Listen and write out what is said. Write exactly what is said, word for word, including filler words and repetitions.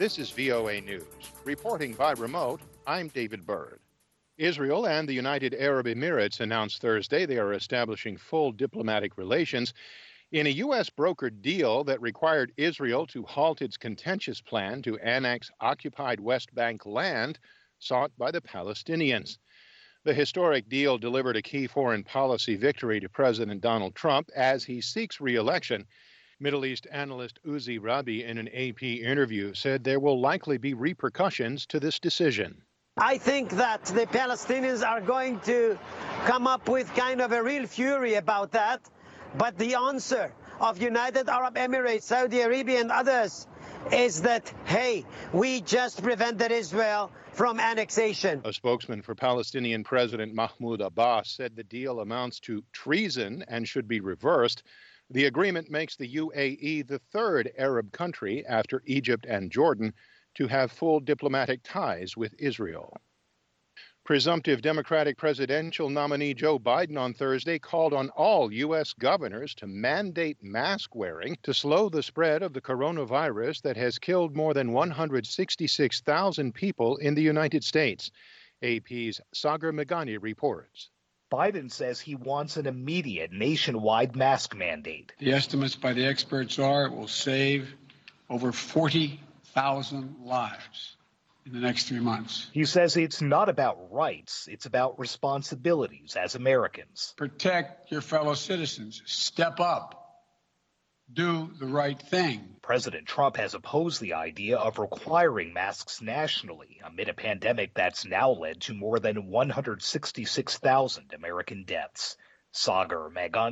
This is V O A News. Reporting by remote, I'm David Byrd. Israel and the United Arab Emirates announced Thursday they are establishing full diplomatic relations in a U S brokered deal that required Israel to halt its contentious plan to annex occupied West Bank land sought by the Palestinians. The historic deal delivered a key foreign policy victory to President Donald Trump as he seeks re-election. Middle East analyst Uzi Rabi, in an A P interview, said there will likely be repercussions to this decision. I think that the Palestinians are going to come up with kind of a real fury about that. But the answer of United Arab Emirates, Saudi Arabia, and others is that, hey, we just prevented Israel from annexation. A spokesman for Palestinian President Mahmoud Abbas said the deal amounts to treason and should be reversed. The agreement makes the U A E the third Arab country after Egypt and Jordan to have full diplomatic ties with Israel. Presumptive Democratic presidential nominee Joe Biden on Thursday called on all U S governors to mandate mask wearing to slow the spread of the coronavirus that has killed more than one hundred sixty-six thousand people in the United States. A P's Sagar Meghani reports. Biden says he wants an immediate nationwide mask mandate. The estimates by the experts are it will save over forty thousand lives in the next three months. He says it's not about rights, it's about responsibilities as Americans. Protect your fellow citizens. Step up. Do the right thing. President Trump has opposed the idea of requiring masks nationally amid a pandemic that's now led to more than one hundred sixty-six thousand American deaths. Sagar Meghani.